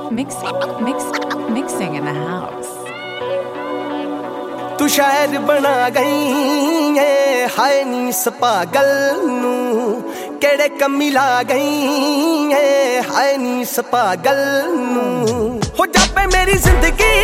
Mixing in the house. तू शायर बना गई है हाय नी सपागल नू केड़े कमी ला गई है हाय नी सपागल नू हो जापे मेरी जिंदगी